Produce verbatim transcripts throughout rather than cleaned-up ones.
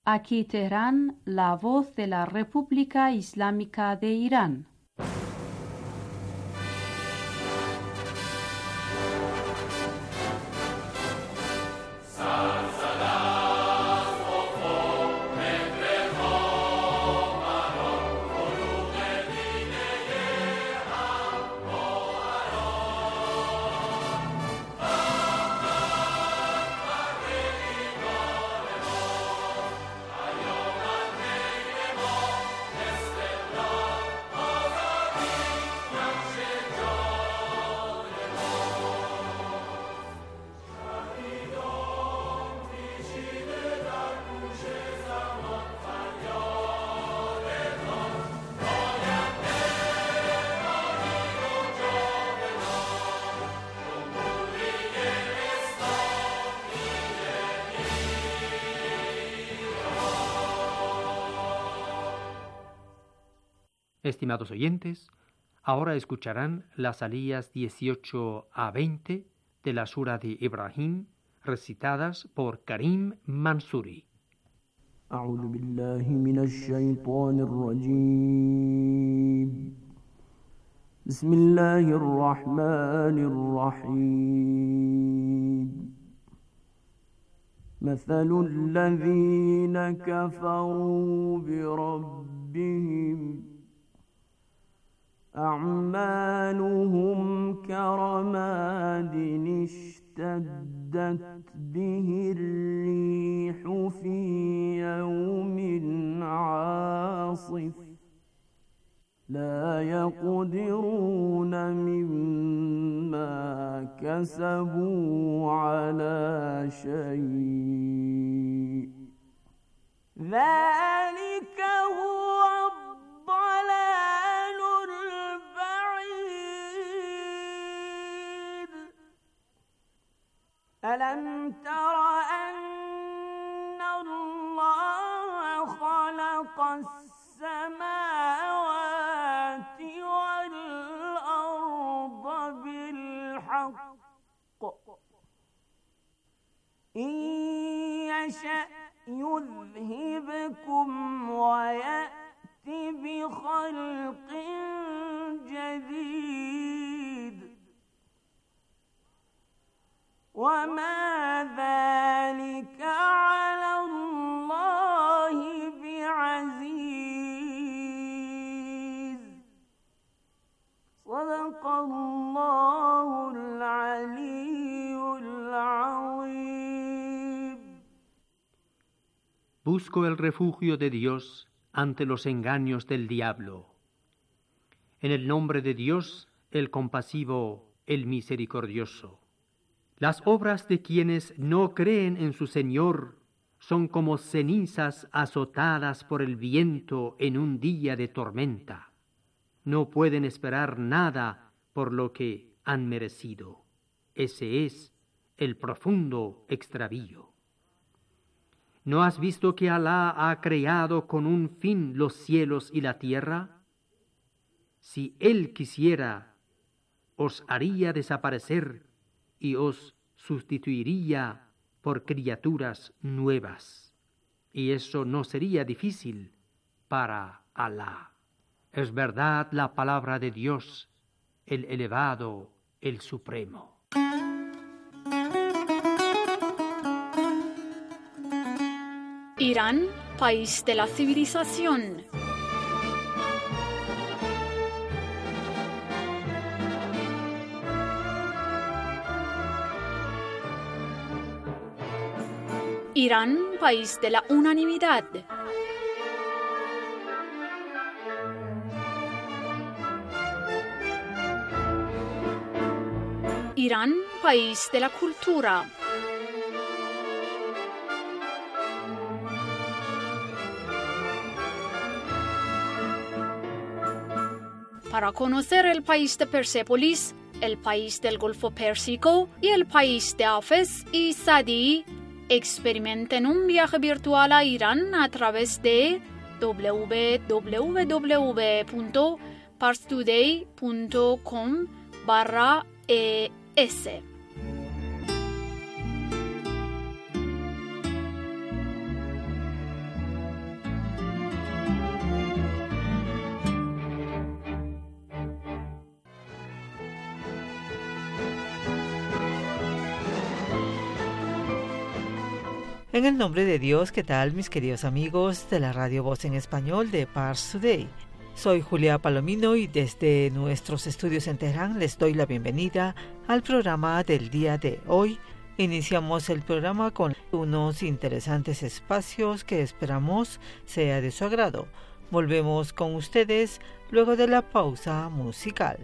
Aquí Teherán, la voz de la República Islámica de Irán. Estimados oyentes, ahora escucharán las aliyas dieciocho a veinte de la Sura de Ibrahim, recitadas por Karim Mansouri. أعوذ بالله من الشيطان الرجيم بسم الله الرحمن الرحيم مثل الذين كفروا بربهم أعمالهم كرماد اشتدت به الريح في يوم عاصف لا يقدرون مما كسبوا على شيء ذلك هو ألم تر أن الله خلق السماوات والأرض بالحق إن يشأ يذهبكم ويأت بخلق جديد وما ذلك على الله بعزيز صدق الله العلي العظيم. Busco el refugio de Dios ante los engaños del diablo. En el nombre de Dios, el compasivo, el misericordioso. Las obras de quienes no creen en su Señor son como cenizas azotadas por el viento en un día de tormenta. No pueden esperar nada por lo que han merecido. Ese es el profundo extravío. ¿No has visto que Alá ha creado con un fin los cielos y la tierra? Si Él quisiera, os haría desaparecer y os sustituiría por criaturas nuevas. Y eso no sería difícil para Alá. Es verdad la palabra de Dios, el elevado, el supremo. Irán, país de la civilización. Irán, país de la unanimidad. Irán, país de la cultura. Para conocer el país de Persépolis, el país del Golfo Pérsico y el país de Hafez y Sadi, experimenten un viaje virtual a Irán a través de w w w punto parstoday punto com barra es. En el nombre de Dios, ¿qué tal mis queridos amigos de la Radio Voz en Español de Pars Today? Soy Julia Palomino y desde nuestros estudios en Teherán les doy la bienvenida al programa del día de hoy. Iniciamos el programa con unos interesantes espacios que esperamos sea de su agrado. Volvemos con ustedes luego de la pausa musical.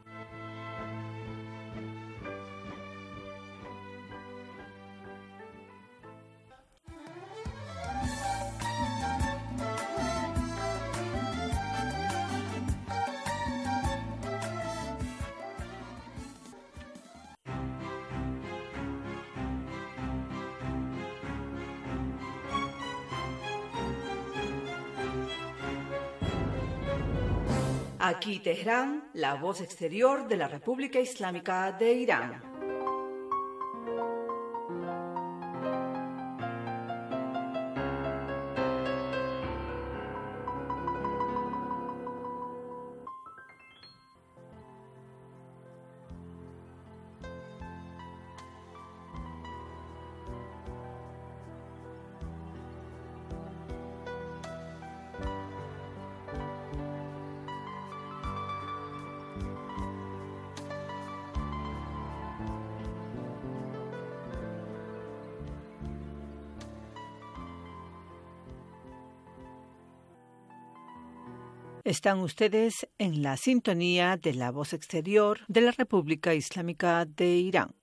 Aquí Teherán, la voz exterior de la República Islámica de Irán. Están ustedes en la sintonía de la voz exterior de la República Islámica de Irán.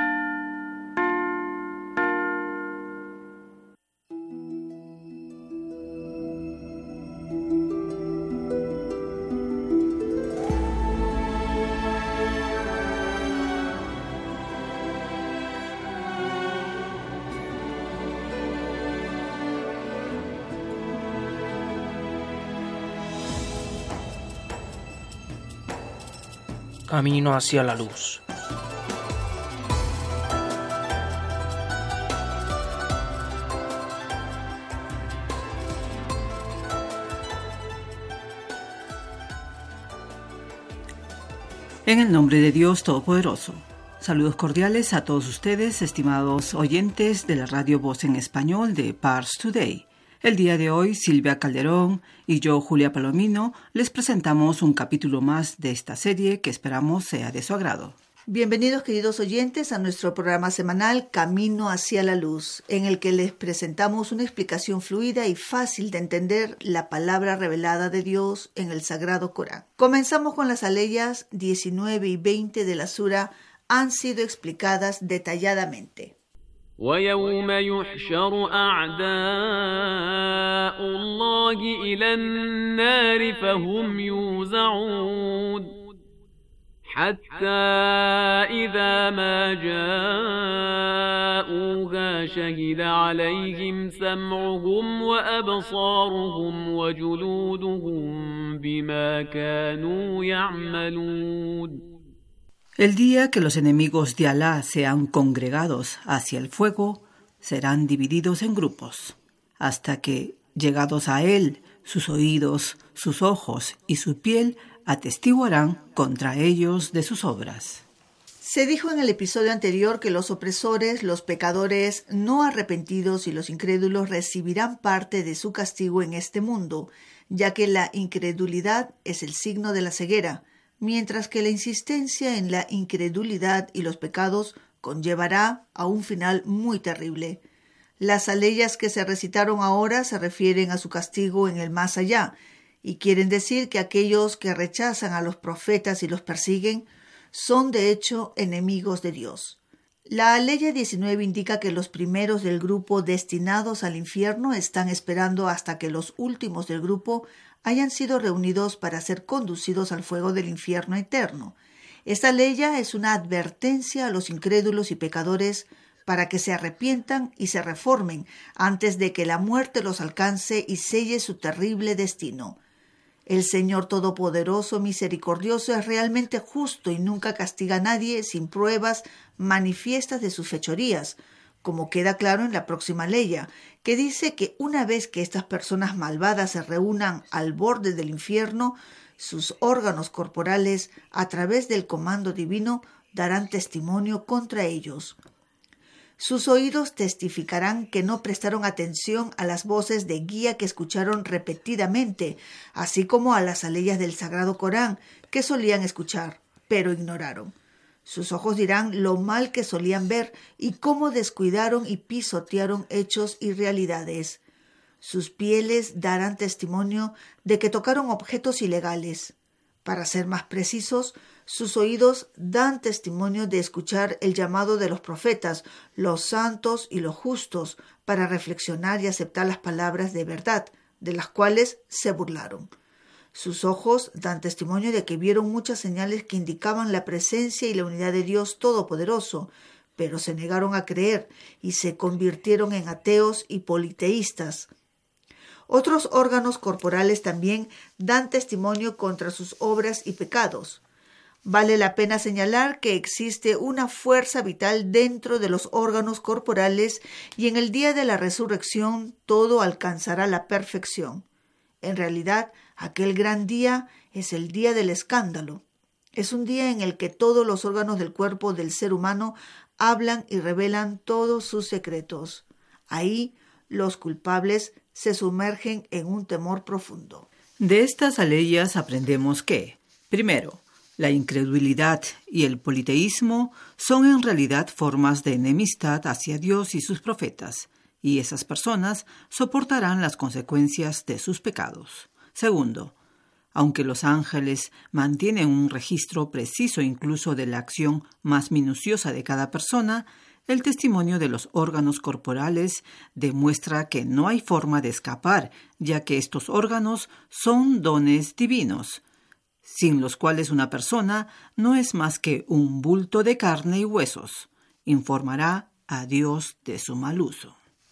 Camino hacia la luz. En el nombre de Dios Todopoderoso. Saludos cordiales a todos ustedes, estimados oyentes de la Radio Voz en Español de Pars Today. El día de hoy, Silvia Calderón y yo, Julia Palomino, les presentamos un capítulo más de esta serie que esperamos sea de su agrado. Bienvenidos, queridos oyentes, a nuestro programa semanal Camino hacia la Luz, en el que les presentamos una explicación fluida y fácil de entender la palabra revelada de Dios en el Sagrado Corán. Comenzamos con las aleyas diecinueve y veinte de la sura, han sido explicadas detalladamente. ويوم يحشر أعداء الله إلى النار فهم يوزعون حتى إذا ما جاءوها شهد عليهم سمعهم وأبصارهم وجلودهم بما كانوا يعملون. El día que los enemigos de Alá sean congregados hacia el fuego, serán divididos en grupos, hasta que, llegados a él, sus oídos, sus ojos y su piel atestiguarán contra ellos de sus obras. Se dijo en el episodio anterior que los opresores, los pecadores no arrepentidos y los incrédulos recibirán parte de su castigo en este mundo, ya que la incredulidad es el signo de la ceguera, mientras que la insistencia en la incredulidad y los pecados conllevará a un final muy terrible. Las aleyas que se recitaron ahora se refieren a su castigo en el más allá, y quieren decir que aquellos que rechazan a los profetas y los persiguen son de hecho enemigos de Dios. La aleya diecinueve indica que los primeros del grupo destinados al infierno están esperando hasta que los últimos del grupo hayan sido reunidos para ser conducidos al fuego del infierno eterno. Esta aleya es una advertencia a los incrédulos y pecadores para que se arrepientan y se reformen antes de que la muerte los alcance y selle su terrible destino. El Señor Todopoderoso Misericordioso es realmente justo y nunca castiga a nadie sin pruebas manifiestas de sus fechorías, como queda claro en la próxima aleya, que dice que una vez que estas personas malvadas se reúnan al borde del infierno, sus órganos corporales, a través del comando divino, darán testimonio contra ellos. Sus oídos testificarán que no prestaron atención a las voces de guía que escucharon repetidamente, así como a las aleyas del Sagrado Corán que solían escuchar, pero ignoraron. Sus ojos dirán lo mal que solían ver y cómo descuidaron y pisotearon hechos y realidades. Sus pieles darán testimonio de que tocaron objetos ilegales. Para ser más precisos, sus oídos dan testimonio de escuchar el llamado de los profetas, los santos y los justos, para reflexionar y aceptar las palabras de verdad, de las cuales se burlaron. Sus ojos dan testimonio de que vieron muchas señales que indicaban la presencia y la unidad de Dios Todopoderoso, pero se negaron a creer y se convirtieron en ateos y politeístas. Otros órganos corporales también dan testimonio contra sus obras y pecados. Vale la pena señalar que existe una fuerza vital dentro de los órganos corporales y en el día de la resurrección todo alcanzará la perfección. En realidad, aquel gran día es el día del escándalo. Es un día en el que todos los órganos del cuerpo del ser humano hablan y revelan todos sus secretos. Ahí, los culpables se sumergen en un temor profundo. De estas aleyas aprendemos que, primero, la incredulidad y el politeísmo son en realidad formas de enemistad hacia Dios y sus profetas, y esas personas soportarán las consecuencias de sus pecados. Segundo, aunque los ángeles mantienen un registro preciso incluso de la acción más minuciosa de cada persona, el testimonio de los órganos corporales demuestra que no hay forma de escapar, ya que estos órganos son dones divinos, sin los cuales una persona no es más que un bulto de carne y huesos. Informará a Dios de su mal uso.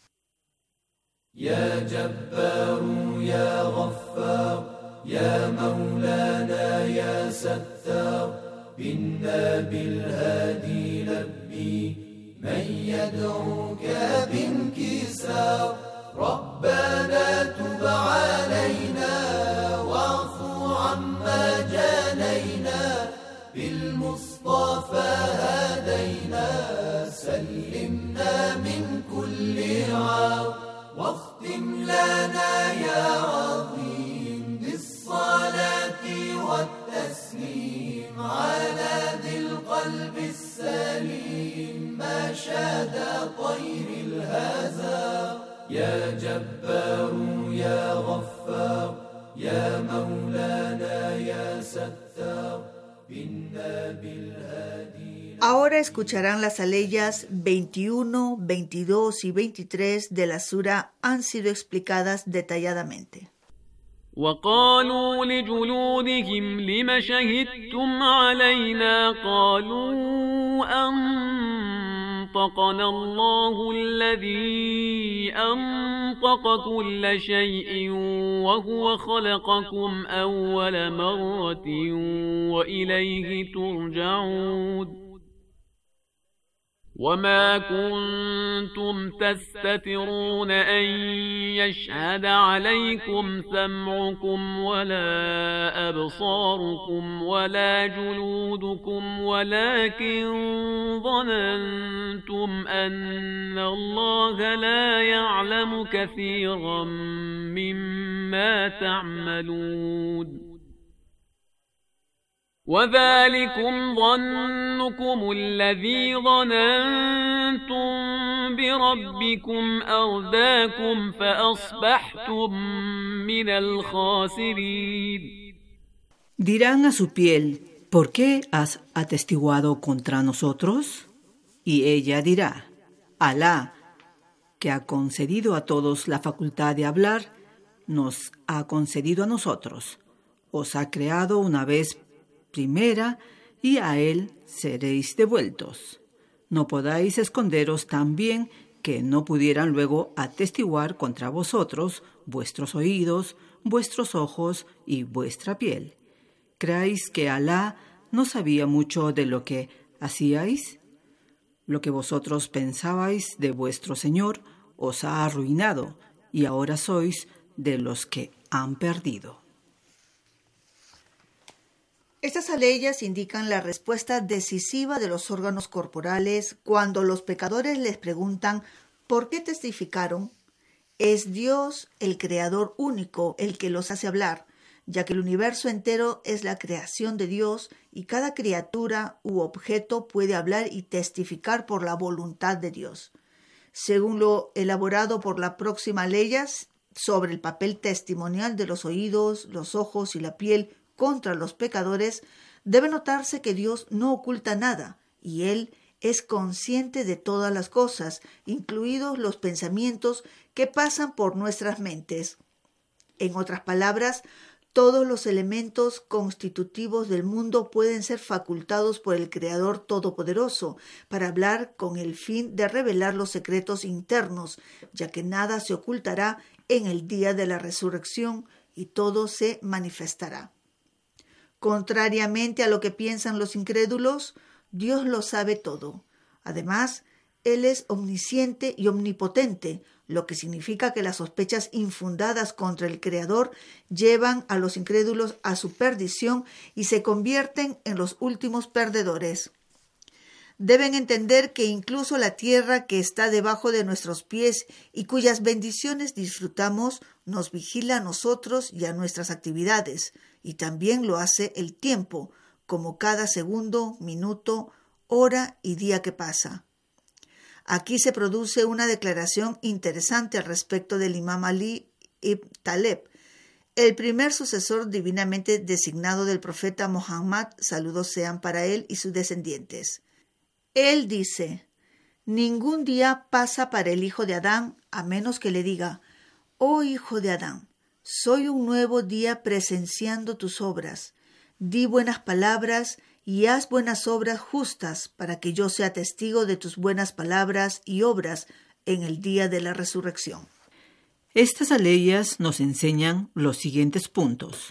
Ya Jabbaru, ya Ghaffar, ya Maulana, ya Sattar, binna bil hadi labbi. من يدعوك بانكسار ربنا تب علينا واعف عما جانينا بالمصطفى هدينا سلمنا من كل عار واختم لنا يا عظيم بالصلاة والتسليم على ذي القلب السليم ما شاد طير الهزار يا جبار يا غفار يا مولانا يا ستار بنا بالهادي. Ahora escucharán las aleyas veintiuno, veintidós y veintitrés de la sura han sido explicadas detalladamente. وقالوا لجلودهم لم شهدتم علينا قالوا أنطقنا الله الذي أنطق كل شيء وهو خلقكم أول مرة وإليه ترجعون وما كنتم تستترون أن يشهد عليكم سمعكم ولا أبصاركم ولا جلودكم ولكن ظننتم أن الله لا يعلم كثيرا مما تعملون وذلكم ظنكم الذي ظننتم بربكم أرداكم فأصبحتم من الخاسرين. Dirán a su piel, ¿por qué has atestiguado contra nosotros? Y ella dirá, Alá, que ha concedido a todos la facultad de hablar, nos ha concedido a nosotros. Os ha creado una vez primera, y a él seréis devueltos. No podáis esconderos tan bien que no pudieran luego atestiguar contra vosotros vuestros oídos, vuestros ojos y vuestra piel. ¿Creéis que Alá no sabía mucho de lo que hacíais? Lo que vosotros pensabais de vuestro Señor os ha arruinado, y ahora sois de los que han perdido. Estas aleyas indican la respuesta decisiva de los órganos corporales cuando los pecadores les preguntan ¿por qué testificaron? Es Dios, el Creador único, el que los hace hablar, ya que el universo entero es la creación de Dios y cada criatura u objeto puede hablar y testificar por la voluntad de Dios. Según lo elaborado por la próxima leyes sobre el papel testimonial de los oídos, los ojos y la piel contra los pecadores, debe notarse que Dios no oculta nada y Él es consciente de todas las cosas, incluidos los pensamientos que pasan por nuestras mentes. En otras palabras, todos los elementos constitutivos del mundo pueden ser facultados por el Creador Todopoderoso para hablar con el fin de revelar los secretos internos, ya que nada se ocultará en el día de la resurrección y todo se manifestará. Contrariamente a lo que piensan los incrédulos, Dios lo sabe todo. Además, Él es omnisciente y omnipotente, lo que significa que las sospechas infundadas contra el Creador llevan a los incrédulos a su perdición y se convierten en los últimos perdedores. Deben entender que incluso la tierra que está debajo de nuestros pies y cuyas bendiciones disfrutamos nos vigila a nosotros y a nuestras actividades, y también lo hace el tiempo, como cada segundo, minuto, hora y día que pasa. Aquí se produce una declaración interesante al respecto del Imam Ali ibn Taleb, el primer sucesor divinamente designado del profeta Muhammad, saludos sean para él y sus descendientes. Él dice, ningún día pasa para el hijo de Adán a menos que le diga, oh hijo de Adán, soy un nuevo día presenciando tus obras. Di buenas palabras y haz buenas obras justas para que yo sea testigo de tus buenas palabras y obras en el día de la resurrección. Estas aleyas nos enseñan los siguientes puntos.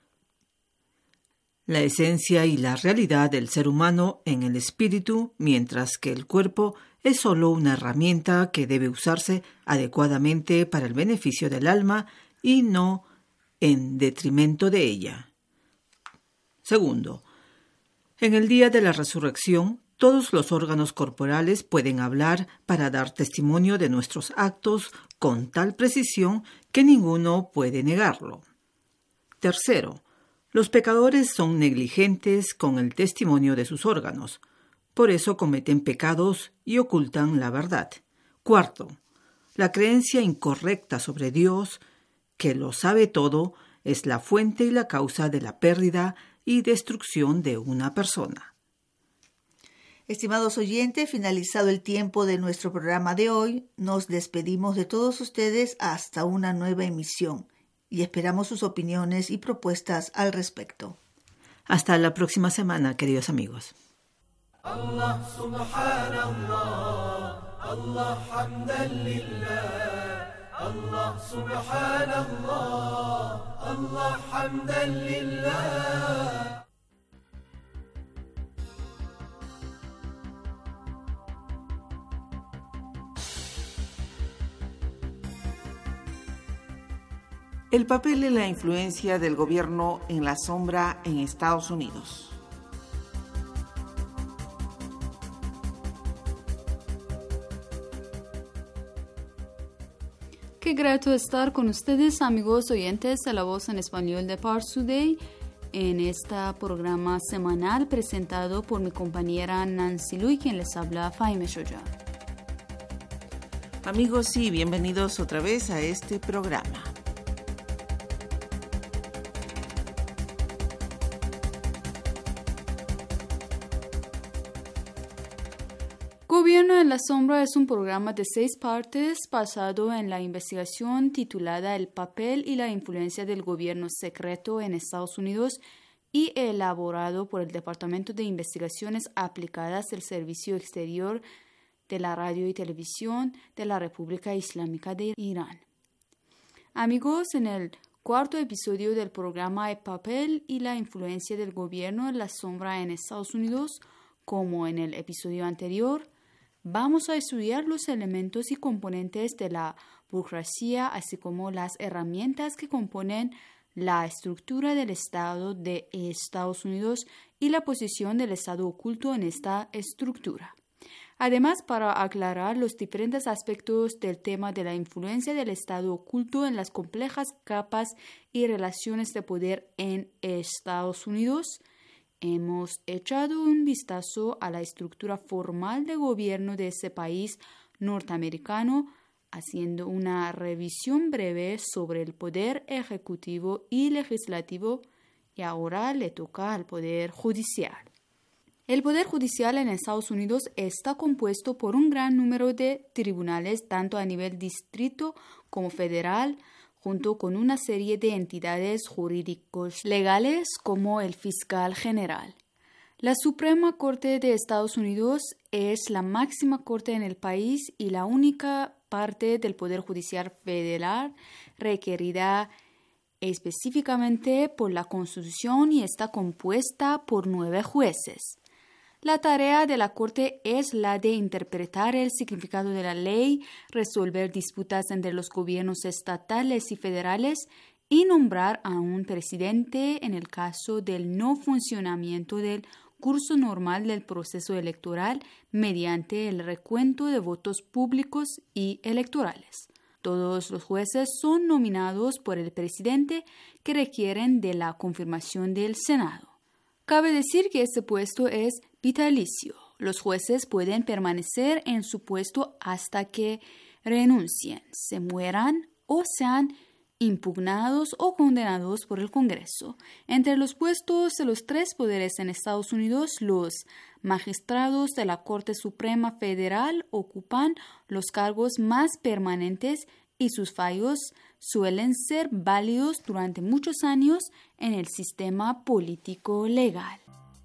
La esencia y la realidad del ser humano en el espíritu, mientras que el cuerpo es solo una herramienta que debe usarse adecuadamente para el beneficio del alma y no en detrimento de ella. Segundo, en el día de la resurrección, todos los órganos corporales pueden hablar para dar testimonio de nuestros actos con tal precisión que ninguno puede negarlo. Tercero, los pecadores son negligentes con el testimonio de sus órganos, por eso cometen pecados y ocultan la verdad. Cuarto, la creencia incorrecta sobre Dios, que lo sabe todo, es la fuente y la causa de la pérdida y destrucción de una persona. Estimados oyentes, finalizado el tiempo de nuestro programa de hoy, nos despedimos de todos ustedes hasta una nueva emisión y esperamos sus opiniones y propuestas al respecto. Hasta la próxima semana, queridos amigos. Allah subhanallah, Allah hamdan lillah, Allah subhanallah, Allah hamdan lillah. El papel y la influencia del gobierno en la sombra en Estados Unidos. Qué grato estar con ustedes, amigos oyentes de La Voz en Español de Pars Today, en este programa semanal presentado por mi compañera Nancy Lui, quien les habla Faime Shoya. Amigos, sí, bienvenidos otra vez a este programa. Gobierno en la Sombra es un programa de seis partes basado en la investigación titulada El papel y la influencia del gobierno secreto en Estados Unidos y elaborado por el Departamento de Investigaciones Aplicadas del Servicio Exterior de la Radio y Televisión de la República Islámica de Irán. Amigos, en el cuarto episodio del programa El papel y la influencia del gobierno en la sombra en Estados Unidos, como en el episodio anterior, vamos a estudiar los elementos y componentes de la burocracia, así como las herramientas que componen la estructura del Estado de Estados Unidos y la posición del Estado oculto en esta estructura. Además, para aclarar los diferentes aspectos del tema de la influencia del Estado oculto en las complejas capas y relaciones de poder en Estados Unidos, hemos echado un vistazo a la estructura formal de gobierno de ese país norteamericano, haciendo una revisión breve sobre el poder ejecutivo y legislativo, y ahora le toca al poder judicial. El Poder Judicial en Estados Unidos está compuesto por un gran número de tribunales, tanto a nivel distrito como federal, junto con una serie de entidades jurídicos legales como el fiscal general. La Suprema Corte de Estados Unidos es la máxima corte en el país y la única parte del Poder Judicial federal requerida específicamente por la Constitución y está compuesta por nueve jueces. La tarea de la Corte es la de interpretar el significado de la ley, resolver disputas entre los gobiernos estatales y federales y nombrar a un presidente en el caso del no funcionamiento del curso normal del proceso electoral mediante el recuento de votos públicos y electorales. Todos los jueces son nominados por el presidente que requieren de la confirmación del Senado. Cabe decir que este puesto es vitalicio. Los jueces pueden permanecer en su puesto hasta que renuncien, se mueran o sean impugnados o condenados por el Congreso. Entre los puestos de los tres poderes en Estados Unidos, los magistrados de la Corte Suprema Federal ocupan los cargos más permanentes y sus fallos suelen ser válidos durante muchos años en el sistema político legal.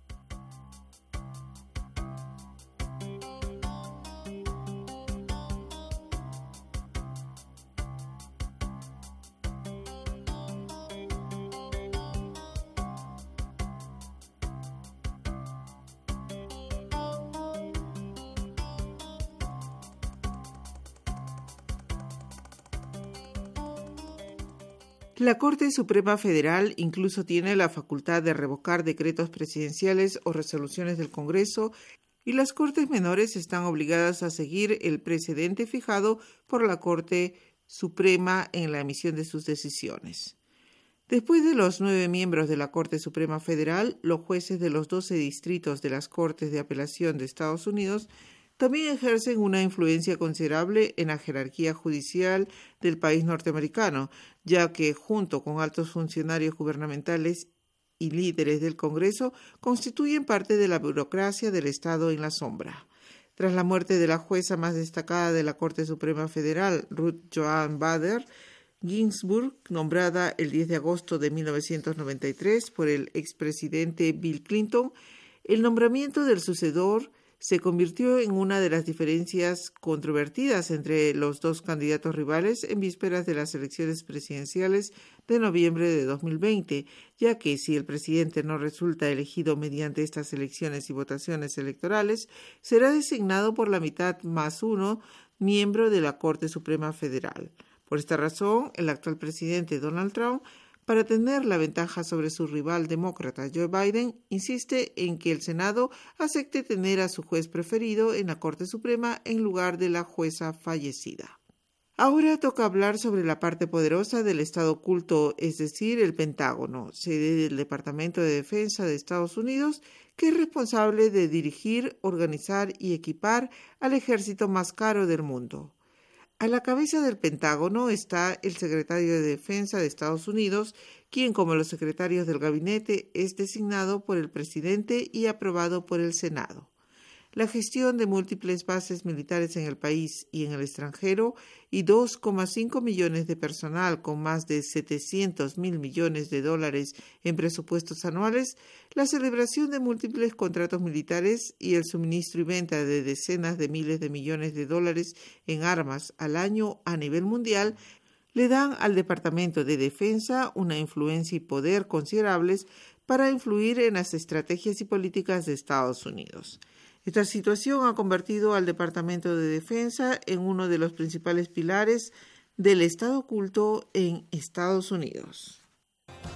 La Corte Suprema Federal incluso tiene la facultad de revocar decretos presidenciales o resoluciones del Congreso, y las Cortes menores están obligadas a seguir el precedente fijado por la Corte Suprema en la emisión de sus decisiones. Después de los nueve miembros de la Corte Suprema Federal, los jueces de los doce distritos de las Cortes de Apelación de Estados Unidos también ejercen una influencia considerable en la jerarquía judicial del país norteamericano, ya que, junto con altos funcionarios gubernamentales y líderes del Congreso, constituyen parte de la burocracia del Estado en la sombra. Tras la muerte de la jueza más destacada de la Corte Suprema Federal, Ruth Joan Bader Ginsburg, nombrada el diez de agosto de mil novecientos noventa y tres por el expresidente Bill Clinton, el nombramiento del sucesor se convirtió en una de las diferencias controvertidas entre los dos candidatos rivales en vísperas de las elecciones presidenciales de noviembre de dos mil veinte, ya que si el presidente no resulta elegido mediante estas elecciones y votaciones electorales, será designado por la mitad más uno miembro de la Corte Suprema Federal. Por esta razón, el actual presidente Donald Trump, para tener la ventaja sobre su rival demócrata Joe Biden, insiste en que el Senado acepte tener a su juez preferido en la Corte Suprema en lugar de la jueza fallecida. Ahora toca hablar sobre la parte poderosa del Estado oculto, es decir, el Pentágono, sede del Departamento de Defensa de Estados Unidos, que es responsable de dirigir, organizar y equipar al ejército más caro del mundo. A la cabeza del Pentágono está el secretario de Defensa de Estados Unidos, quien, como los secretarios del gabinete, es designado por el presidente y aprobado por el Senado. La gestión de múltiples bases militares en el país y en el extranjero y dos coma cinco millones de personal con más de setecientos mil millones de dólares en presupuestos anuales, la celebración de múltiples contratos militares y el suministro y venta de decenas de miles de millones de dólares en armas al año a nivel mundial le dan al Departamento de Defensa una influencia y poder considerables para influir en las estrategias y políticas de Estados Unidos. Esta situación ha convertido al Departamento de Defensa en uno de los principales pilares del Estado oculto en Estados Unidos.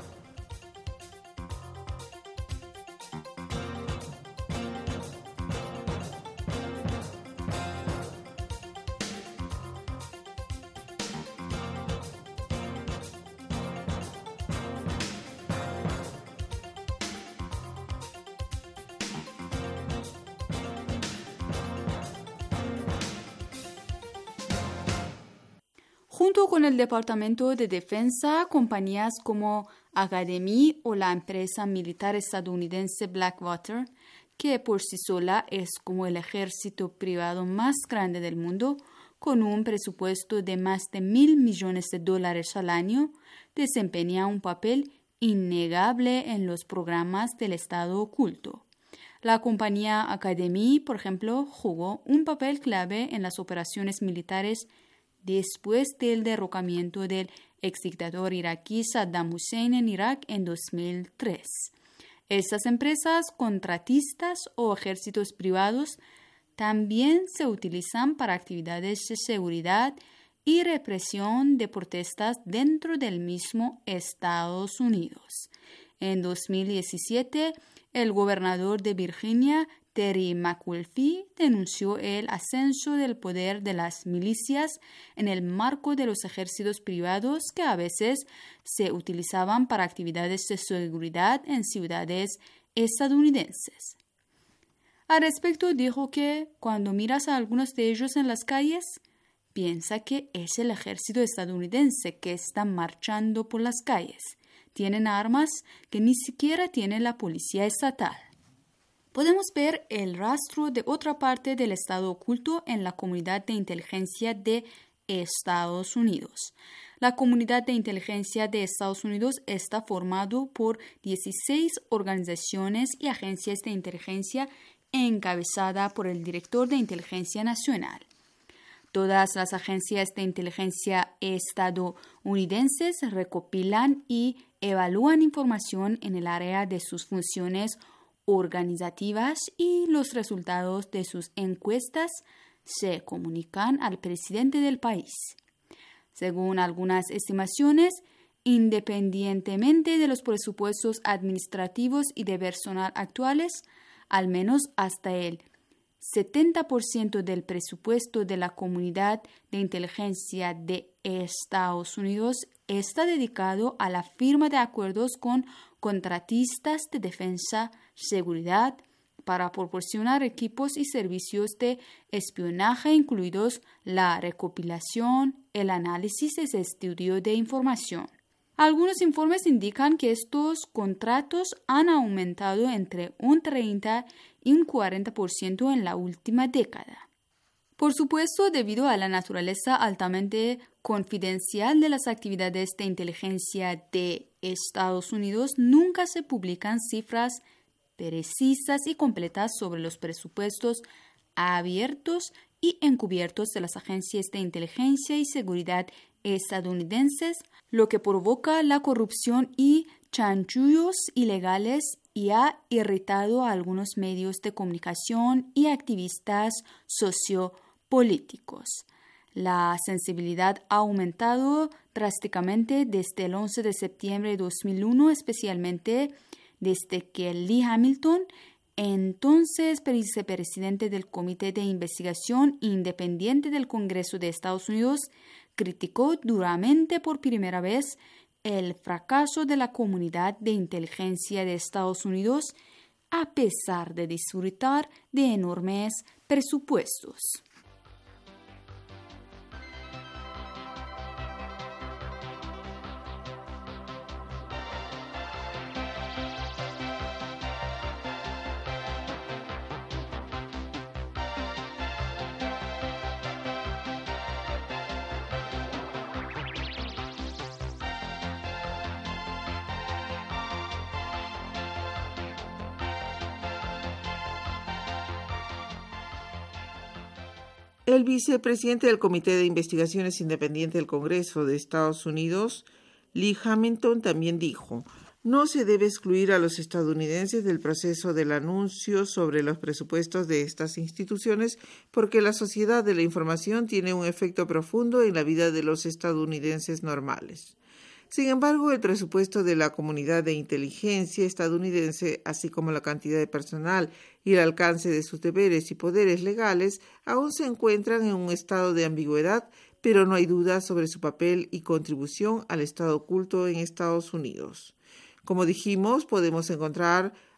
Junto con el Departamento de Defensa, compañías como Academy o la empresa militar estadounidense Blackwater, que por sí sola es como el ejército privado más grande del mundo, con un presupuesto de más de mil millones de dólares al año, desempeña un papel innegable en los programas del Estado oculto. La compañía Academy, por ejemplo, jugó un papel clave en las operaciones militares después del derrocamiento del exdictador iraquí Saddam Hussein en Irak en dos mil tres. Estas empresas contratistas o ejércitos privados también se utilizan para actividades de seguridad y represión de protestas dentro del mismo Estados Unidos. En dos mil diecisiete, el gobernador de Virginia, Terry McAuliffe, denunció el ascenso del poder de las milicias en el marco de los ejércitos privados que a veces se utilizaban para actividades de seguridad en ciudades estadounidenses. Al respecto dijo que cuando miras a algunos de ellos en las calles, piensa que es el ejército estadounidense que está marchando por las calles. Tienen armas que ni siquiera tiene la policía estatal. Podemos ver el rastro de otra parte del Estado oculto en la comunidad de inteligencia de Estados Unidos. La comunidad de inteligencia de Estados Unidos está formado por dieciséis organizaciones y agencias de inteligencia encabezada por el director de Inteligencia Nacional. Todas las agencias de inteligencia estadounidenses recopilan y evalúan información en el área de sus funciones organizativas y los resultados de sus encuestas se comunican al presidente del país. Según algunas estimaciones, independientemente de los presupuestos administrativos y de personal actuales, al menos hasta el setenta por ciento del presupuesto de la comunidad de inteligencia de Estados Unidos está dedicado a la firma de acuerdos con contratistas de defensa, seguridad, para proporcionar equipos y servicios de espionaje, incluidos la recopilación, el análisis y el estudio de información. Algunos informes indican que estos contratos han aumentado entre un treinta y un cuarenta por ciento en la última década. Por supuesto, debido a la naturaleza altamente confidencial de las actividades de inteligencia de Estados Unidos, nunca se publican cifras precisas y completas sobre los presupuestos abiertos y encubiertos de las agencias de inteligencia y seguridad estadounidenses, lo que provoca la corrupción y chanchullos ilegales y ha irritado a algunos medios de comunicación y activistas sociopolíticos. La sensibilidad ha aumentado drásticamente desde el once de septiembre de dos mil uno, especialmente desde que Lee Hamilton, entonces vicepresidente del Comité de Investigación Independiente del Congreso de Estados Unidos, criticó duramente por primera vez el fracaso de la comunidad de inteligencia de Estados Unidos, a pesar de disfrutar de enormes presupuestos. El vicepresidente del Comité de Investigaciones Independiente del Congreso de Estados Unidos, Lee Hamilton, también dijo: no se debe excluir a los estadounidenses del proceso del anuncio sobre los presupuestos de estas instituciones, porque la sociedad de la información tiene un efecto profundo en la vida de los estadounidenses normales. Sin embargo, el presupuesto de la comunidad de inteligencia estadounidense, así como la cantidad de personal y el alcance de sus deberes y poderes legales, aún se encuentran en un estado de ambigüedad, pero no hay duda sobre su papel y contribución al Estado oculto en Estados Unidos. Como dijimos, podemos encontrar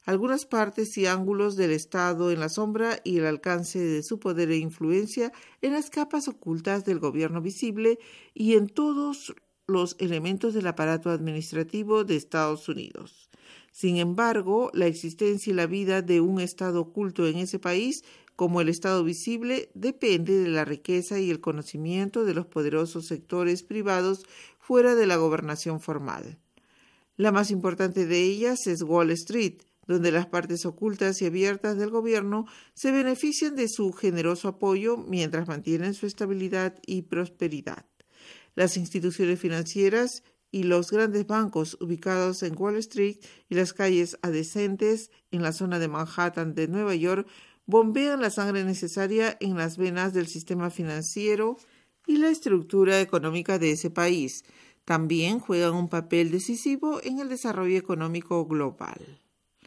algunas partes y ángulos del Estado en la sombra y el alcance de su poder e influencia en las capas ocultas del gobierno visible y en todos los elementos del aparato administrativo de Estados Unidos. Sin embargo, la existencia y la vida de un Estado oculto en ese país, como el Estado visible, depende de la riqueza y el conocimiento de los poderosos sectores privados fuera de la gobernación formal. La más importante de ellas es Wall Street, donde las partes ocultas y abiertas del gobierno se benefician de su generoso apoyo mientras mantienen su estabilidad y prosperidad. Las instituciones financieras y los grandes bancos ubicados en Wall Street y las calles adyacentes en la zona de Manhattan de Nueva York bombean la sangre necesaria en las venas del sistema financiero y la estructura económica de ese país. También juegan un papel decisivo en el desarrollo económico global.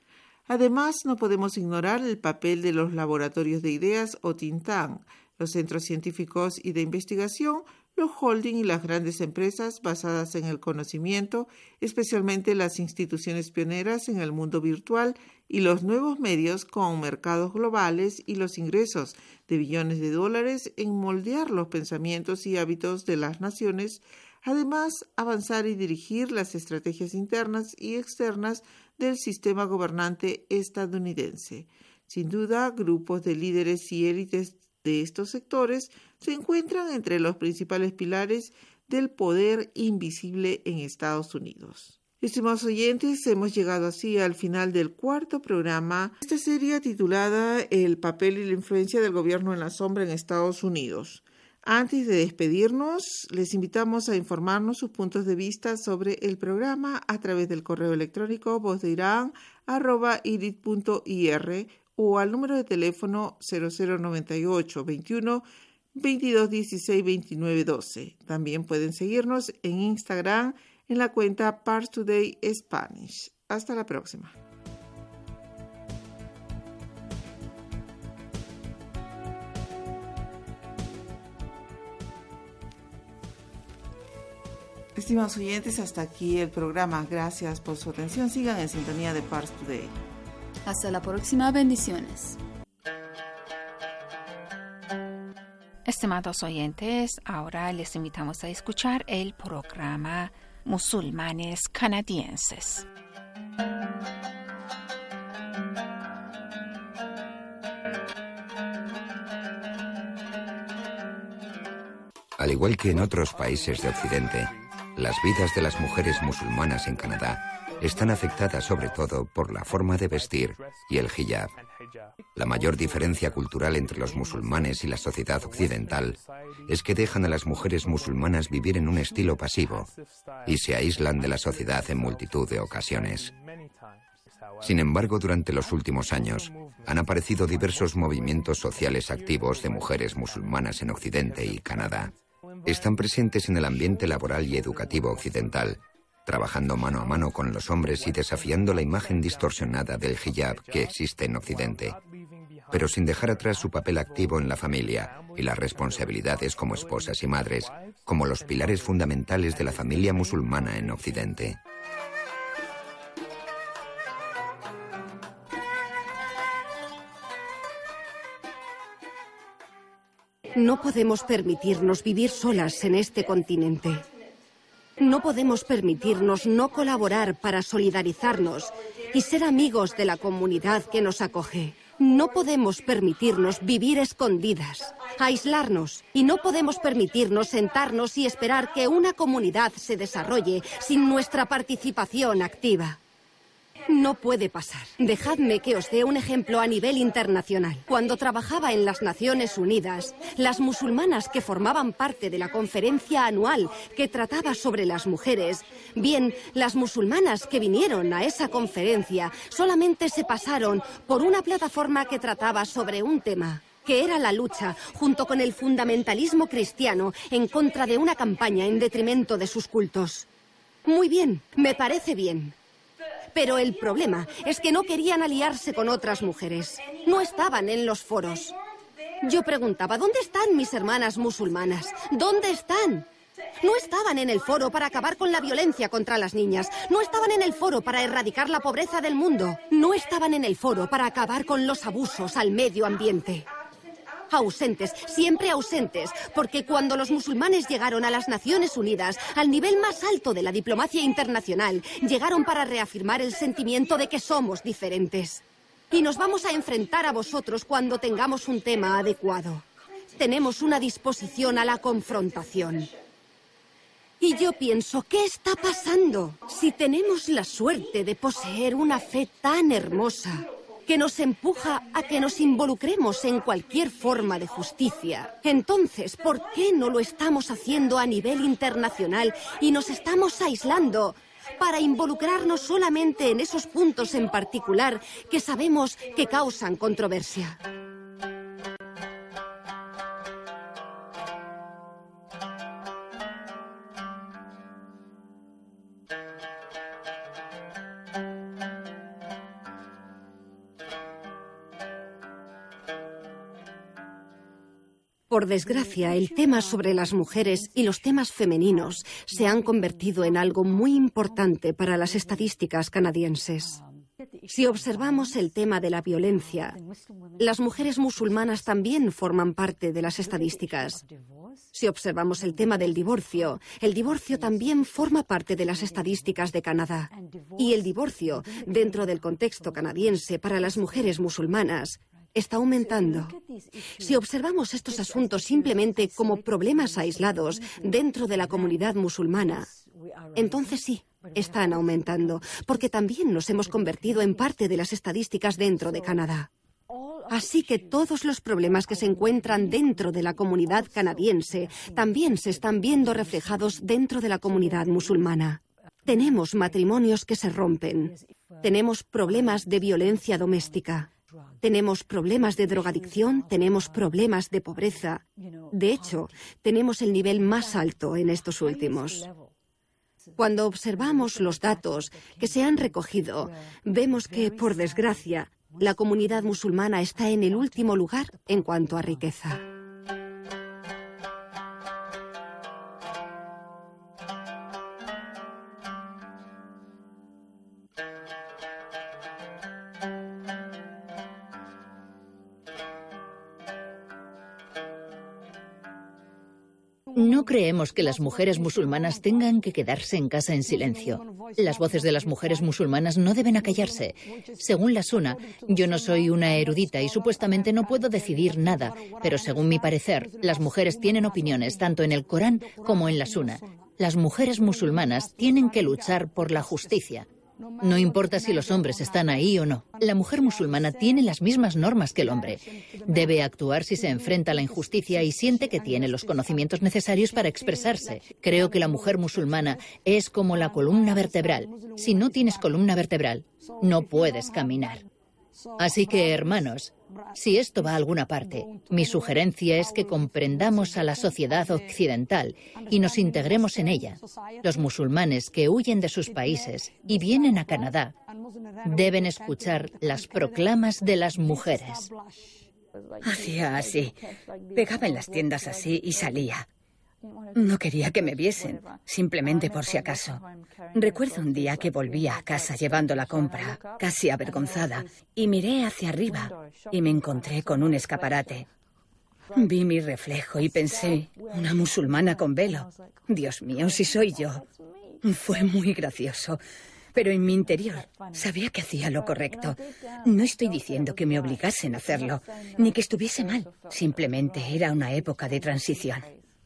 Además, no podemos ignorar el papel de los laboratorios de ideas o think tank, los centros científicos y de investigación, los holding y las grandes empresas basadas en el conocimiento, especialmente las instituciones pioneras en el mundo virtual y los nuevos medios con mercados globales y los ingresos de billones de dólares en moldear los pensamientos y hábitos de las naciones, además avanzar y dirigir las estrategias internas y externas del sistema gobernante estadounidense. Sin duda, grupos de líderes y élites de estos sectores se encuentran entre los principales pilares del poder invisible en Estados Unidos. Estimados oyentes, hemos llegado así al final del cuarto programa de esta serie titulada El papel y la influencia del gobierno en la sombra en Estados Unidos. Antes de despedirnos, les invitamos a informarnos sus puntos de vista sobre el programa a través del correo electrónico voz de irán arroba i d i t punto i r o al número de teléfono cero cero noventa y ocho veintiuno veintidós dieciséis veintinueve doce. También pueden seguirnos en Instagram en la cuenta Pars Today Spanish. Hasta la próxima. Estimados oyentes, hasta aquí el programa. Gracias por su atención. Sigan en sintonía de Pars Today. Hasta la próxima. Bendiciones. Estimados oyentes, ahora les invitamos a escuchar el programa Musulmanes Canadienses. Al igual que en otros países de Occidente, las vidas de las mujeres musulmanas en Canadá están afectadas sobre todo por la forma de vestir y el hijab. La mayor diferencia cultural entre los musulmanes y la sociedad occidental es que dejan a las mujeres musulmanas vivir en un estilo pasivo y se aíslan de la sociedad en multitud de ocasiones. Sin embargo, durante los últimos años han aparecido diversos movimientos sociales activos de mujeres musulmanas en Occidente y Canadá. Están presentes en el ambiente laboral y educativo occidental, trabajando mano a mano con los hombres y desafiando la imagen distorsionada del hijab que existe en Occidente, pero sin dejar atrás su papel activo en la familia y las responsabilidades como esposas y madres, como los pilares fundamentales de la familia musulmana en Occidente. No podemos permitirnos vivir solas en este continente. No podemos permitirnos no colaborar para solidarizarnos y ser amigos de la comunidad que nos acoge. No podemos permitirnos vivir escondidas, aislarnos, y no podemos permitirnos sentarnos y esperar que una comunidad se desarrolle sin nuestra participación activa. No puede pasar. Dejadme que os dé un ejemplo a nivel internacional. Cuando trabajaba en las Naciones Unidas, las musulmanas que formaban parte de la conferencia anual que trataba sobre las mujeres, bien, las musulmanas que vinieron a esa conferencia solamente se pasaron por una plataforma que trataba sobre un tema, que era la lucha, junto con el fundamentalismo cristiano, en contra de una campaña en detrimento de sus cultos. Muy bien, me parece bien. Pero el problema es que no querían aliarse con otras mujeres. No estaban en los foros. Yo preguntaba, ¿dónde están mis hermanas musulmanas? ¿Dónde están? No estaban en el foro para acabar con la violencia contra las niñas. No estaban en el foro para erradicar la pobreza del mundo. No estaban en el foro para acabar con los abusos al medio ambiente. Ausentes, siempre ausentes, porque cuando los musulmanes llegaron a las Naciones Unidas, al nivel más alto de la diplomacia internacional, llegaron para reafirmar el sentimiento de que somos diferentes. Y nos vamos a enfrentar a vosotros cuando tengamos un tema adecuado. Tenemos una disposición a la confrontación. Y yo pienso, ¿qué está pasando? Si tenemos la suerte de poseer una fe tan hermosa que nos empuja a que nos involucremos en cualquier forma de justicia, entonces, ¿por qué no lo estamos haciendo a nivel internacional y nos estamos aislando para involucrarnos solamente en esos puntos en particular que sabemos que causan controversia? Por desgracia, el tema sobre las mujeres y los temas femeninos se han convertido en algo muy importante para las estadísticas canadienses. Si observamos el tema de la violencia, las mujeres musulmanas también forman parte de las estadísticas. Si observamos el tema del divorcio, el divorcio también forma parte de las estadísticas de Canadá. Y el divorcio, dentro del contexto canadiense para las mujeres musulmanas, está aumentando. Si observamos estos asuntos simplemente como problemas aislados dentro de la comunidad musulmana, entonces sí, están aumentando, porque también nos hemos convertido en parte de las estadísticas dentro de Canadá. Así que todos los problemas que se encuentran dentro de la comunidad canadiense también se están viendo reflejados dentro de la comunidad musulmana. Tenemos matrimonios que se rompen, tenemos problemas de violencia doméstica, tenemos problemas de drogadicción, tenemos problemas de pobreza. De hecho, tenemos el nivel más alto en estos últimos. Cuando observamos los datos que se han recogido, vemos que, por desgracia, la comunidad musulmana está en el último lugar en cuanto a riqueza. No creemos que las mujeres musulmanas tengan que quedarse en casa en silencio. Las voces de las mujeres musulmanas no deben acallarse. Según la Suna, yo no soy una erudita y supuestamente no puedo decidir nada, pero según mi parecer, las mujeres tienen opiniones tanto en el Corán como en la Suna. Las mujeres musulmanas tienen que luchar por la justicia. No importa si los hombres están ahí o no. La mujer musulmana tiene las mismas normas que el hombre. Debe actuar si se enfrenta a la injusticia y siente que tiene los conocimientos necesarios para expresarse. Creo que la mujer musulmana es como la columna vertebral. Si no tienes columna vertebral, no puedes caminar. Así que, hermanos, si esto va a alguna parte, mi sugerencia es que comprendamos a la sociedad occidental y nos integremos en ella. Los musulmanes que huyen de sus países y vienen a Canadá deben escuchar las proclamas de las mujeres. Hacía así, pegaba en las tiendas así y salía. No quería que me viesen, simplemente por si acaso. Recuerdo un día que volvía a casa llevando la compra, casi avergonzada, y miré hacia arriba y me encontré con un escaparate. Vi mi reflejo y pensé, una musulmana con velo. Dios mío, si soy yo. Fue muy gracioso. Pero en mi interior sabía que hacía lo correcto. No estoy diciendo que me obligasen a hacerlo, ni que estuviese mal. Simplemente era una época de transición.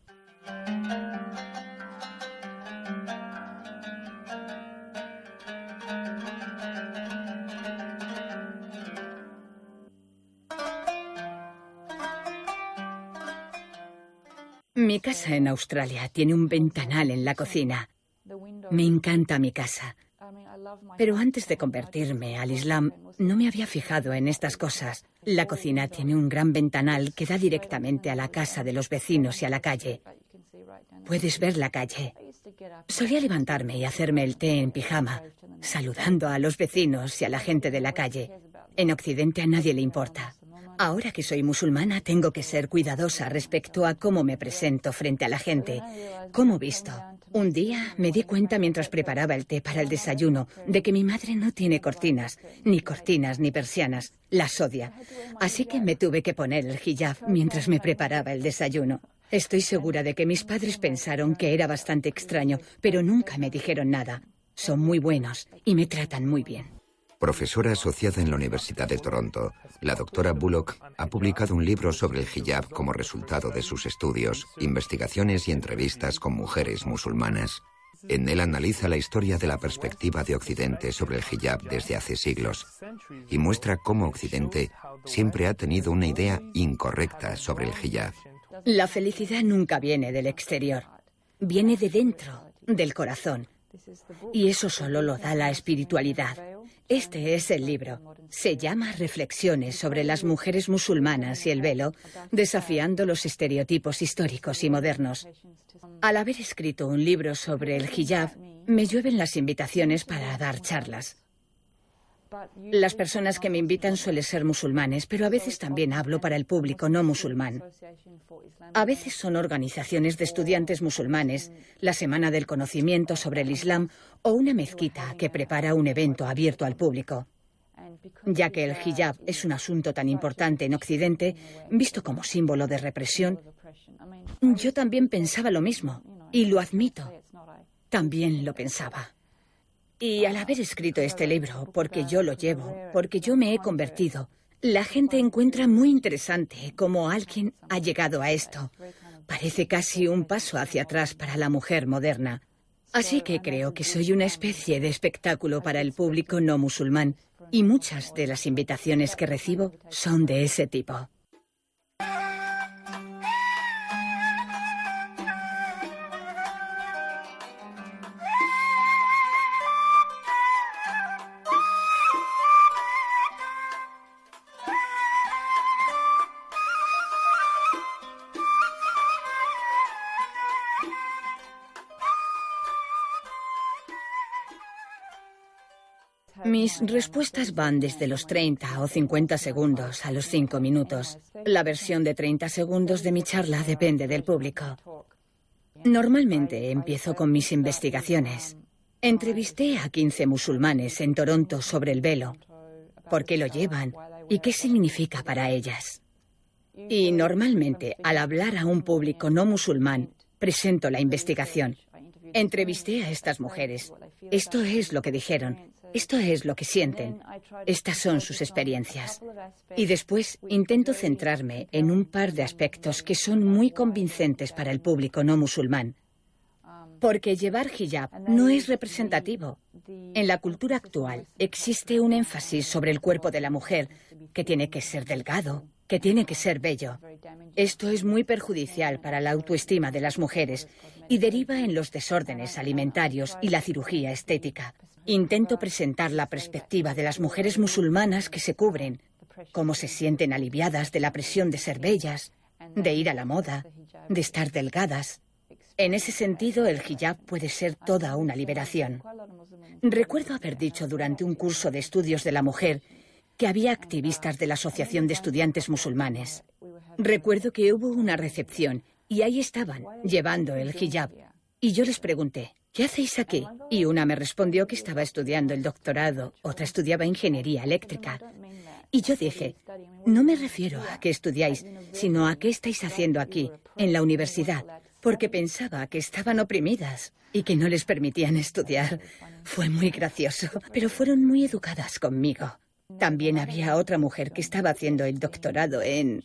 Mi casa en Australia tiene un ventanal en la cocina. Me encanta mi casa. Pero antes de convertirme al Islam, no me había fijado en estas cosas. La cocina tiene un gran ventanal que da directamente a la casa de los vecinos y a la calle. Puedes ver la calle. Solía levantarme y hacerme el té en pijama, saludando a los vecinos y a la gente de la calle. En Occidente a nadie le importa. Ahora que soy musulmana, tengo que ser cuidadosa respecto a cómo me presento frente a la gente, cómo visto. Un día me di cuenta mientras preparaba el té para el desayuno de que mi madre no tiene cortinas, ni cortinas ni persianas, las odia. Así que me tuve que poner el hijab mientras me preparaba el desayuno. Estoy segura de que mis padres pensaron que era bastante extraño, pero nunca me dijeron nada. Son muy buenos y me tratan muy bien. Profesora asociada en la Universidad de Toronto, la doctora Bullock ha publicado un libro sobre el hijab como resultado de sus estudios, investigaciones y entrevistas con mujeres musulmanas. En él analiza la historia de la perspectiva de Occidente sobre el hijab desde hace siglos y muestra cómo Occidente siempre ha tenido una idea incorrecta sobre el hijab. La felicidad nunca viene del exterior, viene de dentro, del corazón. Y eso solo lo da la espiritualidad. Este es el libro. Se llama Reflexiones sobre las mujeres musulmanas y el velo, desafiando los estereotipos históricos y modernos. Al haber escrito un libro sobre el hijab, me llueven las invitaciones para dar charlas. Las personas que me invitan suelen ser musulmanes, pero a veces también hablo para el público no musulmán. A veces son organizaciones de estudiantes musulmanes, la Semana del Conocimiento sobre el Islam o una mezquita que prepara un evento abierto al público. Ya que el hijab es un asunto tan importante en Occidente, visto como símbolo de represión, yo también pensaba lo mismo, y lo admito. También lo pensaba. Y al haber escrito este libro, porque yo lo llevo, porque yo me he convertido, la gente encuentra muy interesante cómo alguien ha llegado a esto. Parece casi un paso hacia atrás para la mujer moderna. Así que creo que soy una especie de espectáculo para el público no musulmán, y muchas de las invitaciones que recibo son de ese tipo. Mis respuestas van desde los treinta o cincuenta segundos a los cinco minutos. La versión de treinta segundos de mi charla depende del público. Normalmente empiezo con mis investigaciones. Entrevisté a quince musulmanes en Toronto sobre el velo, por qué lo llevan y qué significa para ellas. Y normalmente, al hablar a un público no musulmán, presento la investigación. Entrevisté a estas mujeres. Esto es lo que dijeron. Esto es lo que sienten. Estas son sus experiencias. Y después intento centrarme en un par de aspectos que son muy convincentes para el público no musulmán. Porque llevar hijab no es representativo. En la cultura actual existe un énfasis sobre el cuerpo de la mujer, que tiene que ser delgado, que tiene que ser bello. Esto es muy perjudicial para la autoestima de las mujeres y deriva en los desórdenes alimentarios y la cirugía estética. Intento presentar la perspectiva de las mujeres musulmanas que se cubren, cómo se sienten aliviadas de la presión de ser bellas, de ir a la moda, de estar delgadas. En ese sentido, el hijab puede ser toda una liberación. Recuerdo haber dicho durante un curso de estudios de la mujer que había activistas de la Asociación de Estudiantes Musulmanes. Recuerdo que hubo una recepción y ahí estaban, llevando el hijab. Y yo les pregunté, ¿qué hacéis aquí? Y una me respondió que estaba estudiando el doctorado, otra estudiaba ingeniería eléctrica. Y yo dije, no me refiero a qué estudiáis, sino a qué estáis haciendo aquí, en la universidad, porque pensaba que estaban oprimidas y que no les permitían estudiar. Fue muy gracioso, pero fueron muy educadas conmigo. También había otra mujer que estaba haciendo el doctorado en,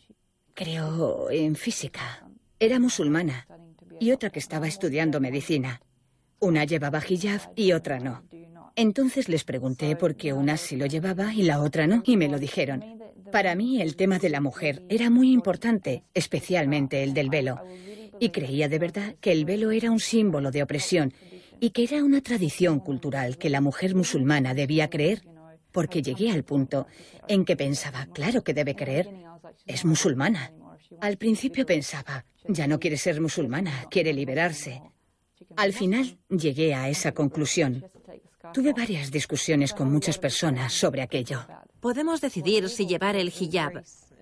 creo, en física. Era musulmana. Y otra que estaba estudiando medicina. Una llevaba hijab y otra no. Entonces les pregunté por qué una sí lo llevaba y la otra no, y me lo dijeron. Para mí el tema de la mujer era muy importante, especialmente el del velo. Y creía de verdad que el velo era un símbolo de opresión y que era una tradición cultural que la mujer musulmana debía creer, porque llegué al punto en que pensaba, claro que debe creer, es musulmana. Al principio pensaba, ya no quiere ser musulmana, quiere liberarse. Al final llegué a esa conclusión. Tuve varias discusiones con muchas personas sobre aquello. Podemos decidir si llevar el hijab,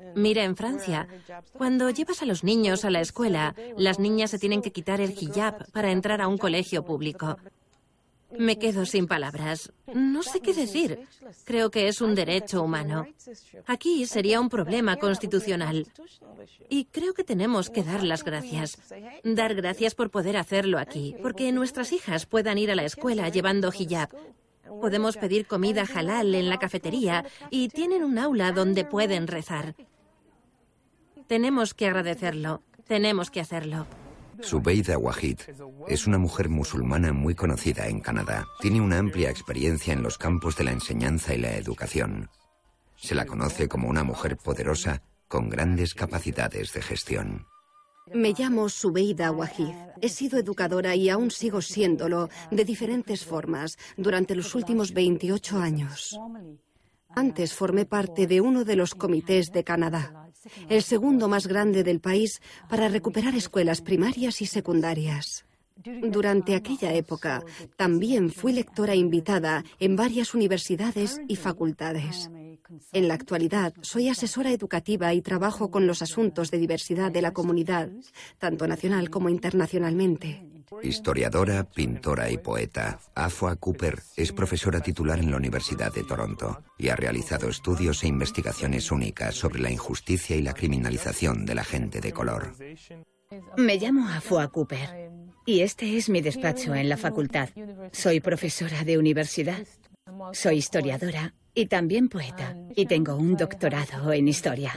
Mira, en Francia, cuando llevas a los niños a la escuela, las niñas se tienen que quitar el hijab para entrar a un colegio público. Me quedo sin palabras. No sé qué decir. Creo que es un derecho humano. Aquí sería un problema constitucional. Y creo que tenemos que dar las gracias. Dar gracias por poder hacerlo aquí, porque nuestras hijas puedan ir a la escuela llevando hijab. Podemos pedir comida halal en la cafetería y tienen un aula donde pueden rezar. Tenemos que agradecerlo. Tenemos que hacerlo. Zubeida Wahid es una mujer musulmana muy conocida en Canadá. Tiene una amplia experiencia en los campos de la enseñanza y la educación. Se la conoce como una mujer poderosa con grandes capacidades de gestión. Me llamo Zubeida Wahid. He sido educadora y aún sigo siéndolo de diferentes formas durante los últimos veintiocho años. Antes formé parte de uno de los comités de Canadá, el segundo más grande del país para recuperar escuelas primarias y secundarias. Durante aquella época, también fui lectora invitada en varias universidades y facultades. En la actualidad, soy asesora educativa y trabajo con los asuntos de diversidad de la comunidad, tanto nacional como internacionalmente. Historiadora, pintora y poeta, Afua Cooper es profesora titular en la Universidad de Toronto y ha realizado estudios e investigaciones únicas sobre la injusticia y la criminalización de la gente de color. Me llamo Afua Cooper y este es mi despacho en la facultad. Soy profesora de universidad, soy historiadora y también poeta, y tengo un doctorado en historia.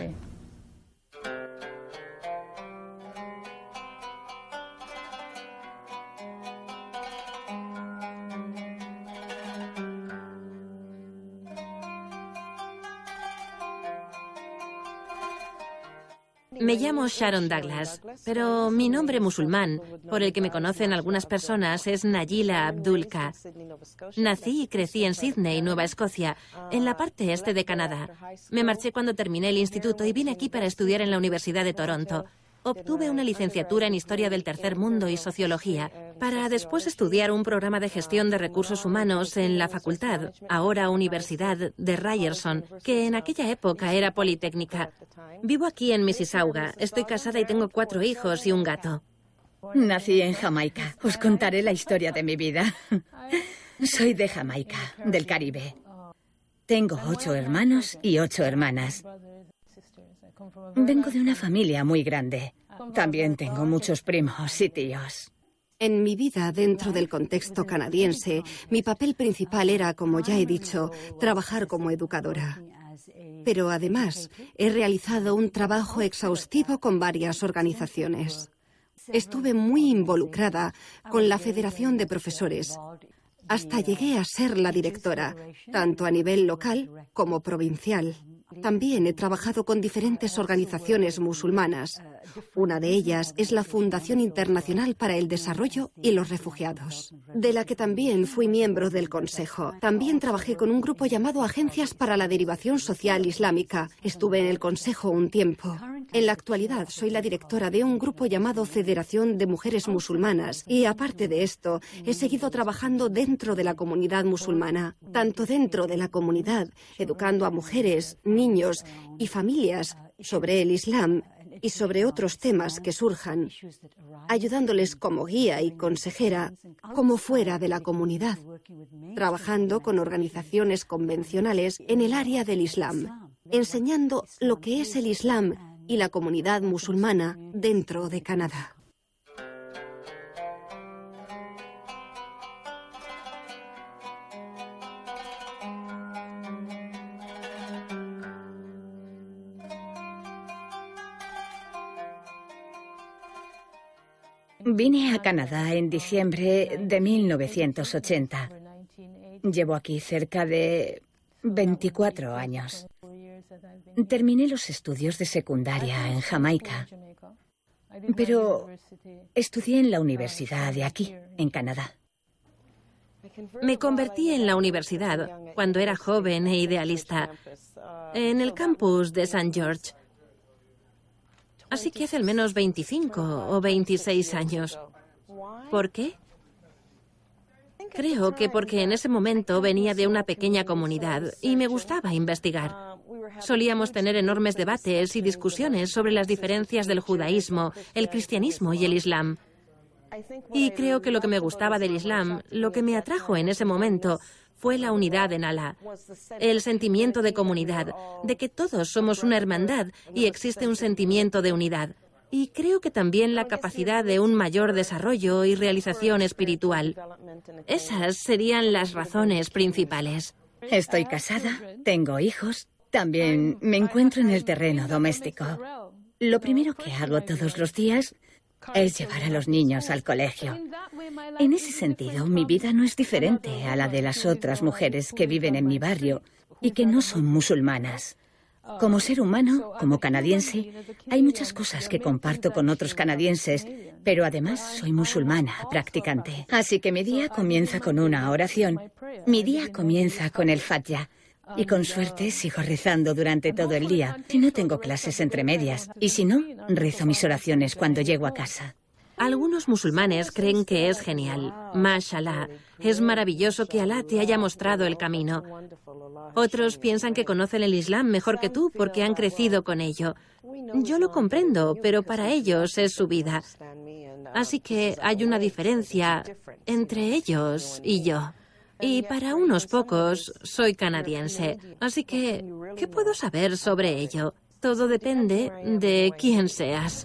Me llamo Sharon Douglas, pero mi nombre musulmán, por el que me conocen algunas personas, es Nayila Abdulka. Nací y crecí en Sydney, Nueva Escocia, en la parte este de Canadá. Me marché cuando terminé el instituto y vine aquí para estudiar en la Universidad de Toronto. Obtuve una licenciatura en Historia del Tercer Mundo y Sociología, para después estudiar un programa de gestión de recursos humanos en la facultad, ahora Universidad de Ryerson, que en aquella época era politécnica. Vivo aquí en Mississauga, estoy casada y tengo cuatro hijos y un gato. Nací en Jamaica. Os contaré la historia de mi vida. Soy de Jamaica, del Caribe. Tengo ocho hermanos y ocho hermanas. Vengo de una familia muy grande. También tengo muchos primos y tíos. En mi vida dentro del contexto canadiense, mi papel principal era, como ya he dicho, trabajar como educadora. Pero además, he realizado un trabajo exhaustivo con varias organizaciones. Estuve muy involucrada con la Federación de Profesores. Hasta llegué a ser la directora, tanto a nivel local como provincial. También he trabajado con diferentes organizaciones musulmanas. Una de ellas es la Fundación Internacional para el Desarrollo y los Refugiados, de la que también fui miembro del Consejo. También trabajé con un grupo llamado Agencias para la Derivación Social Islámica. Estuve en el Consejo un tiempo. En la actualidad soy la directora de un grupo llamado Federación de Mujeres Musulmanas y, aparte de esto, he seguido trabajando dentro de la comunidad musulmana, tanto dentro de la comunidad, educando a mujeres, niños y familias sobre el Islam y sobre otros temas que surjan, ayudándoles como guía y consejera, como fuera de la comunidad, trabajando con organizaciones convencionales en el área del Islam, enseñando lo que es el Islam y la comunidad musulmana dentro de Canadá. Vine a Canadá en diciembre de mil novecientos ochenta. Llevo aquí cerca de veinticuatro años. Terminé los estudios de secundaria en Jamaica, pero estudié en la universidad de aquí, en Canadá. Me convertí en la universidad cuando era joven e idealista, en el campus de Saint George. Así que hace al menos veinticinco o veintiséis años. ¿Por qué? Creo que porque en ese momento venía de una pequeña comunidad y me gustaba investigar. Solíamos tener enormes debates y discusiones sobre las diferencias del judaísmo, el cristianismo y el islam. Y creo que lo que me gustaba del islam, lo que me atrajo en ese momento, fue la unidad en Alá, el sentimiento de comunidad, de que todos somos una hermandad y existe un sentimiento de unidad. Y creo que también la capacidad de un mayor desarrollo y realización espiritual. Esas serían las razones principales. Estoy casada, tengo hijos, también me encuentro en el terreno doméstico. Lo primero que hago todos los días es llevar a los niños al colegio. En ese sentido, mi vida no es diferente a la de las otras mujeres que viven en mi barrio y que no son musulmanas. Como ser humano, como canadiense, hay muchas cosas que comparto con otros canadienses, pero además soy musulmana practicante. Así que mi día comienza con una oración. Mi día comienza con el Fatiha. Y con suerte sigo rezando durante todo el día, si no tengo clases entre medias. Y si no, rezo mis oraciones cuando llego a casa. Algunos musulmanes creen que es genial. Mashallah, es maravilloso que Alá te haya mostrado el camino. Otros piensan que conocen el Islam mejor que tú porque han crecido con ello. Yo lo comprendo, pero para ellos es su vida. Así que hay una diferencia entre ellos y yo. Y para unos pocos soy canadiense. Así que, ¿qué puedo saber sobre ello? Todo depende de quién seas.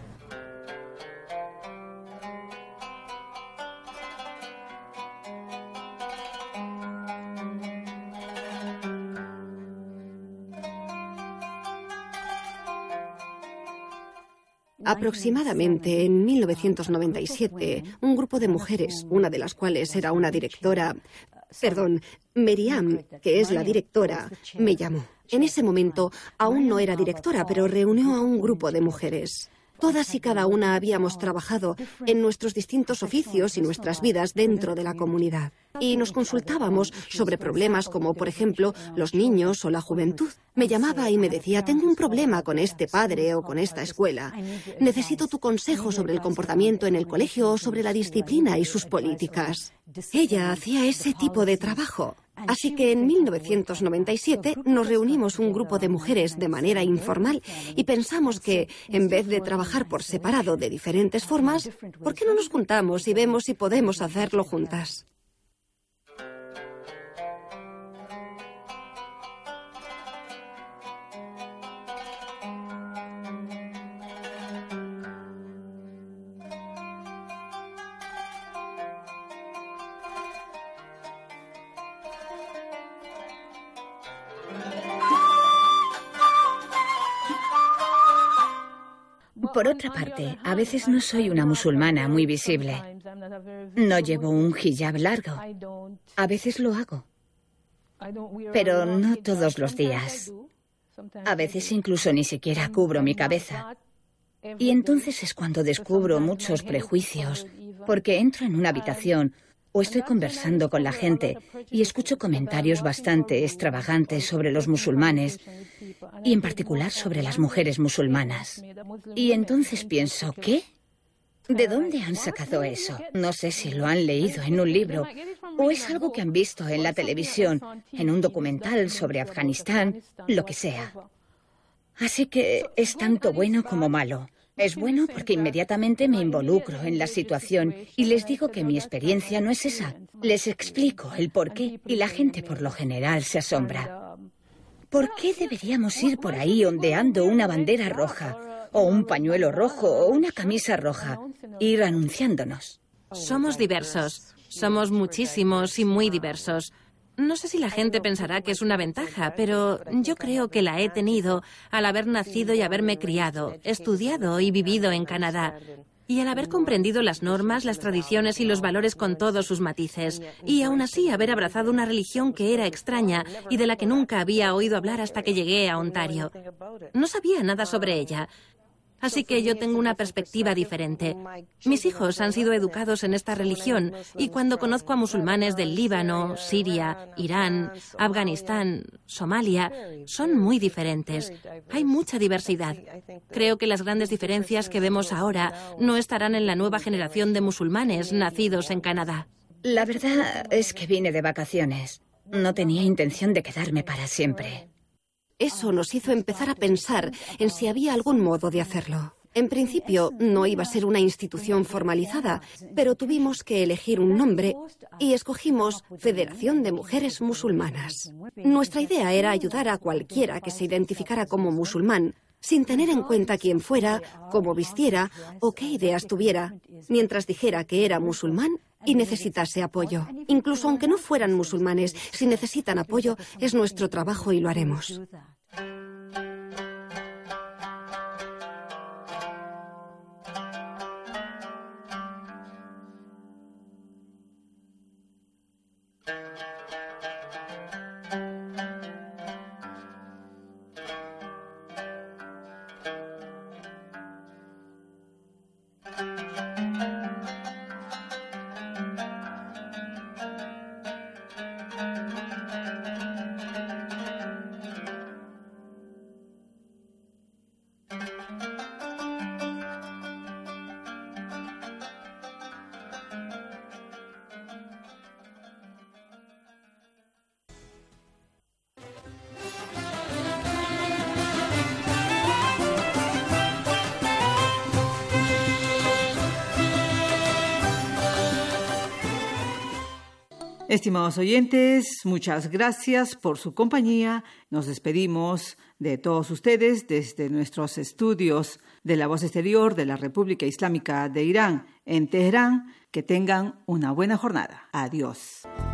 Aproximadamente en mil novecientos noventa y siete, un grupo de mujeres, una de las cuales era una directora, perdón, Meriam, que es la directora, me llamó. En ese momento aún no era directora, pero reunió a un grupo de mujeres. Todas y cada una habíamos trabajado en nuestros distintos oficios y nuestras vidas dentro de la comunidad. Y nos consultábamos sobre problemas como, por ejemplo, los niños o la juventud. Me llamaba y me decía, tengo un problema con este padre o con esta escuela. Necesito tu consejo sobre el comportamiento en el colegio o sobre la disciplina y sus políticas. Ella hacía ese tipo de trabajo. Así que en mil novecientos noventa y siete nos reunimos un grupo de mujeres de manera informal y pensamos que, en vez de trabajar por separado de diferentes formas, ¿por qué no nos juntamos y vemos si podemos hacerlo juntas? Por otra parte, a veces no soy una musulmana muy visible. No llevo un hijab largo. A veces lo hago. Pero no todos los días. A veces incluso ni siquiera cubro mi cabeza. Y entonces es cuando descubro muchos prejuicios, porque entro en una habitación o estoy conversando con la gente y escucho comentarios bastante extravagantes sobre los musulmanes y en particular sobre las mujeres musulmanas. Y entonces pienso, ¿qué? ¿De dónde han sacado eso? No sé si lo han leído en un libro o es algo que han visto en la televisión, en un documental sobre Afganistán, lo que sea. Así que es tanto bueno como malo. Es bueno porque inmediatamente me involucro en la situación y les digo que mi experiencia no es esa. Les explico el porqué y la gente por lo general se asombra. ¿Por qué deberíamos ir por ahí ondeando una bandera roja o un pañuelo rojo o una camisa roja, ir anunciándonos? Somos diversos, somos muchísimos y muy diversos. No sé si la gente pensará que es una ventaja, pero yo creo que la he tenido al haber nacido y haberme criado, estudiado y vivido en Canadá. Y al haber comprendido las normas, las tradiciones y los valores con todos sus matices. Y aún así haber abrazado una religión que era extraña y de la que nunca había oído hablar hasta que llegué a Ontario. No sabía nada sobre ella. Así que yo tengo una perspectiva diferente. Mis hijos han sido educados en esta religión y cuando conozco a musulmanes del Líbano, Siria, Irán, Afganistán, Somalia, son muy diferentes. Hay mucha diversidad. Creo que las grandes diferencias que vemos ahora no estarán en la nueva generación de musulmanes nacidos en Canadá. La verdad es que vine de vacaciones. No tenía intención de quedarme para siempre. Eso nos hizo empezar a pensar en si había algún modo de hacerlo. En principio no iba a ser una institución formalizada, pero tuvimos que elegir un nombre y escogimos Federación de Mujeres Musulmanas. Nuestra idea era ayudar a cualquiera que se identificara como musulmán, sin tener en cuenta quién fuera, cómo vistiera o qué ideas tuviera, mientras dijera que era musulmán y necesitase apoyo. Incluso aunque no fueran musulmanes, si necesitan apoyo, es nuestro trabajo y lo haremos. Estimados oyentes, muchas gracias por su compañía. Nos despedimos de todos ustedes desde nuestros estudios de la Voz Exterior de la República Islámica de Irán en Teherán. Que tengan una buena jornada. Adiós.